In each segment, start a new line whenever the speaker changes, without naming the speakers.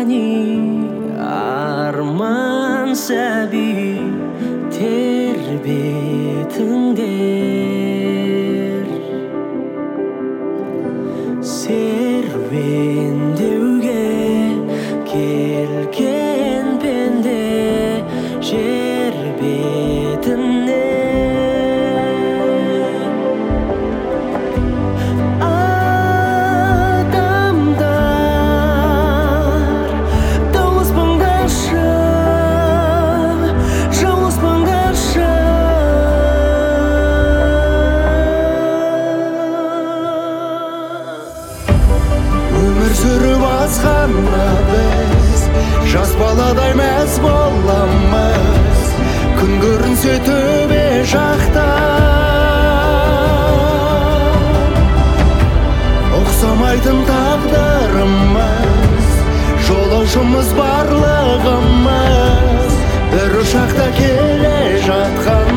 арман сәби тербетіңдер серуендеуге келген пенде жер бетіне
Сүріп азғанна біз жас баладай мәз боламыз күн көрінсе төбе жақтан ұқсамайтын тағдырымыз жолаушымыз барлығымыз бір ұшақта келе жатқан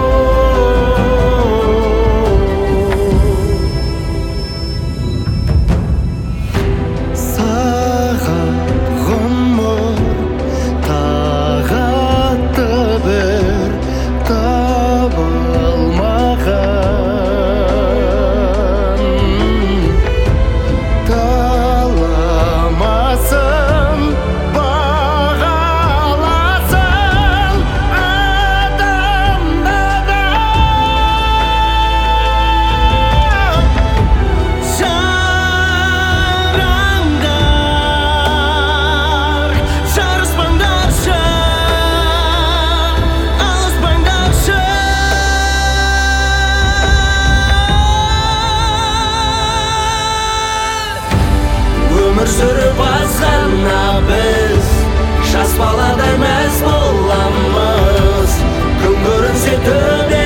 сүріп азғанна біз жас баладай мәз боламыз күн көрінсе төбе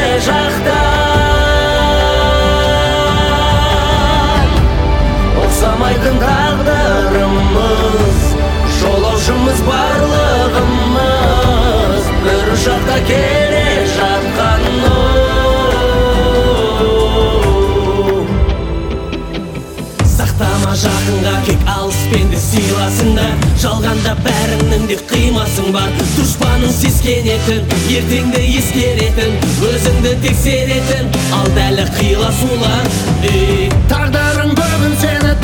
жақтан ұқсамайтын тағдырымыз жолаушымыз барлығымыз бір ұшақта келе жатқан жақынға кек алыспенді сыйласыңда жалғанда бәріңнің де қимасың бар дұшпаның сескенетін ертеңді ескеретін өзіңді тексеретін ал дәлі қиласулар
тағдырың бүгін сені